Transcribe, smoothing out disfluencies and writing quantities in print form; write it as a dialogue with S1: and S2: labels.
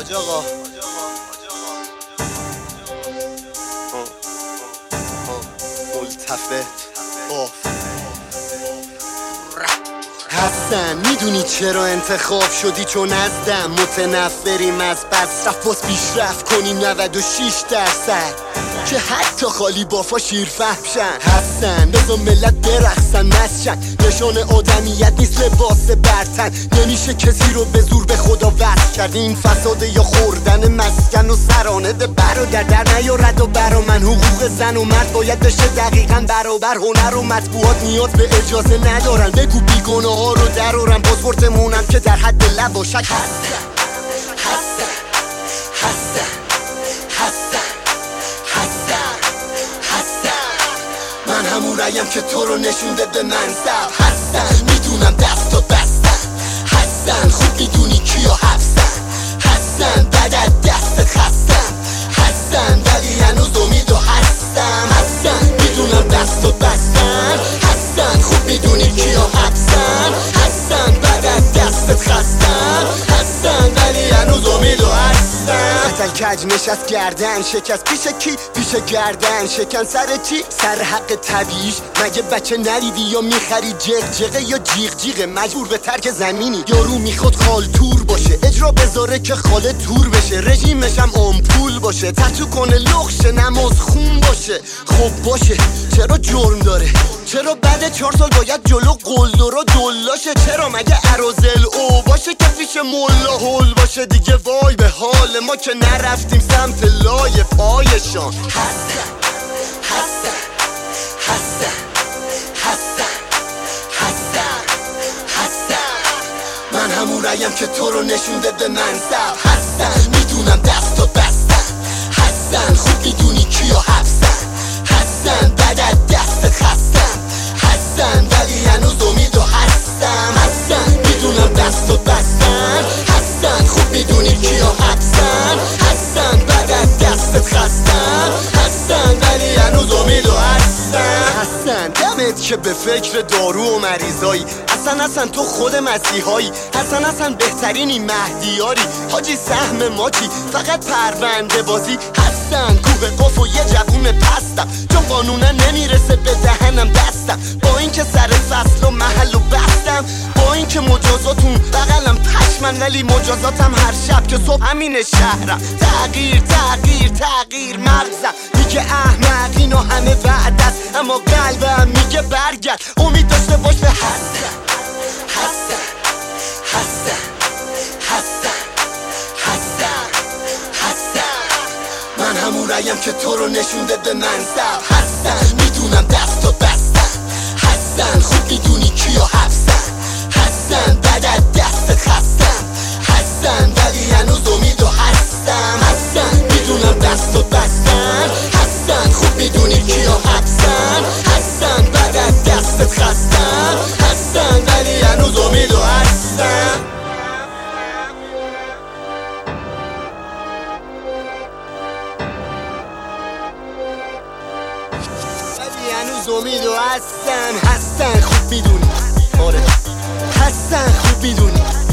S1: حاج آقا ملتفت حسن میدونی چرا انتخاب شدی؟ چون ازدم متنفریم از بس رفت باز پیشرفت کنیم 96% که حتی خالی بافا شیر فهمشن. حسن بزا ملت برقصن مسشن، نشان آدمیت نیست لباس برتن. نمیشه کسی رو به زور به خدا وصل کرد. این فساده یا خوردن مسکن و سرانده برادر در نیارد و برا من حقوق زن و مرد باید بشه دقیقا برابر. هنر و مطبوعات نیاز به اجازه ندارن. بگو بیگناه ها رو درارم پاسپورتمونم که در حد لب و شک. حسن حسن حسن حسن حسن حسن من همون ریم که تو رو نشونده به منصب. حسن میدونم دستا بستن. حسن خوب میدونی کیا حبسن. حسن بعد از دستت خستم. حسن ولی هنوز امید و هستم. حسن میدونم دستا بستن. حسن خوب میدونی کیا حبسن. حسن بعد از دستت خستم. حسن ولی هنوز امید و هستم. قتل کج نشست گردن شکست پیش کی؟ پیش گردن شکن سر چی؟ سر حق طبیعیش. مگه بچه نریدی یا میخری جغجغه یا جیغ جیغه؟ مجبور به ترک زمینی. یارو میخواد خالتور باشه اجرا بذاره که خاله تور بشه. رژیمشم آمپول باشه تتو کنه لخشه نماز خون باشه. خب باشه چرا جرم داره؟ چرا بعد 4 سال باید جلو قلدرا دلاشه؟ چرا مگه ارازل او باشه که پیش ملا هول باشه؟ دیگه وای به حال ما که نرفتیم سمت لای پایشان. حسن حسن حسن حسن حسن حسن من همون ریم که تو رو نشونده به منصب. حسن میدونم دستا بستن. حسن خوب میدونی کیا حبسن. حسن بعد از دستت خستم. حسن ولی هنوز امید و هستم. حسن میدونم دستو بستن. حسن خوب میدونی کیا حبسن. حسن بعد از دستت خستم. حسن ولی هنوز امید و هستم. حسن دمت که به فکر دارو و مریضایی. حسن تو خود مسیحایی. حسن بهترینی مهدیاری. حاجی سهم ما چی؟ فقط پرونده بازی. حسن کوه قف و یه جوون پستم. چون قانونا نمیرسه به دهنم دستم. با اینکه سر فصل و محل و بستم. با اینکه مجازاتون بغلم پشمن ولی مجازاتم هر شب که صبح همین شهرم. تغییر تغییر تغییر مغزم میگه احمق اینا همه وعده است. اما قلبم میگه برگرد امید داشته باش به حسن حسن حسن حسن حسن حسن من همون ریم که تو رو نشونده به منصب. حسن میدونم دستا بستن. حسن خوب میدونی کیا حبسن. حسن بعد از دستت خستم. حسن ولی هنوز امید و هستم. حسن میدونم دستا بستن. حسن خوب میدونی کیا حبسن. حسن بعد از دستت خستم. حسن ولی هنوز امید و هستم. ولی هنوز امید و هستم. حسن خوب میدونی آره حسن خوب میدونی